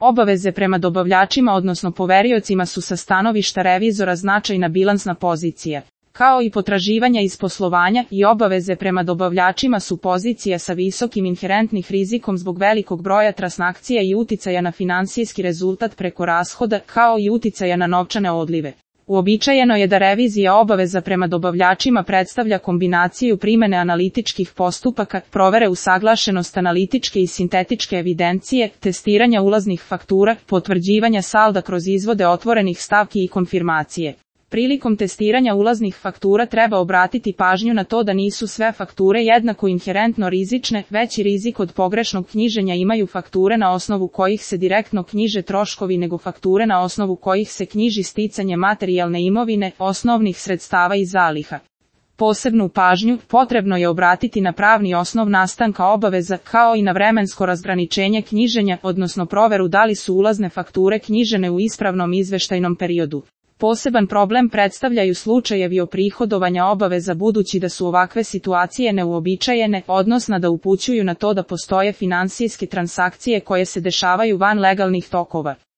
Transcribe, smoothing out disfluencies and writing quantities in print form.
Obaveze prema dobavljačima odnosno poveriocima su sa stanovišta revizora značajna bilansna pozicija. Kao i potraživanja iz poslovanja i obaveze prema dobavljačima su pozicije sa visokim inherentnih rizikom zbog velikog broja transakcija i uticaja na finansijski rezultat preko rashoda, kao i uticaja na novčane odlive. Uobičajeno je da revizija obaveza prema dobavljačima predstavlja kombinaciju primene analitičkih postupaka, provere usaglašenost analitičke i sintetičke evidencije, testiranja ulaznih faktura, potvrđivanja salda kroz izvode otvorenih stavki i konfirmacije. Prilikom testiranja ulaznih faktura treba obratiti pažnju na to da nisu sve fakture jednako inherentno rizične, veći rizik od pogrešnog knjiženja imaju fakture na osnovu kojih se direktno knjiže troškovi nego fakture na osnovu kojih se knjiži sticanje materijalne imovine, osnovnih sredstava i zaliha. Posebnu pažnju potrebno je obratiti na pravni osnov nastanka obaveza kao i na vremensko razgraničenje knjiženja, odnosno proveru da li su ulazne fakture knjižene u ispravnom izveštajnom periodu. Poseban problem predstavljaju slučajevi oprihodovanja obaveza budući da su ovakve situacije neuobičajene, odnosno da upućuju na to da postoje finansijske transakcije koje se dešavaju van legalnih tokova.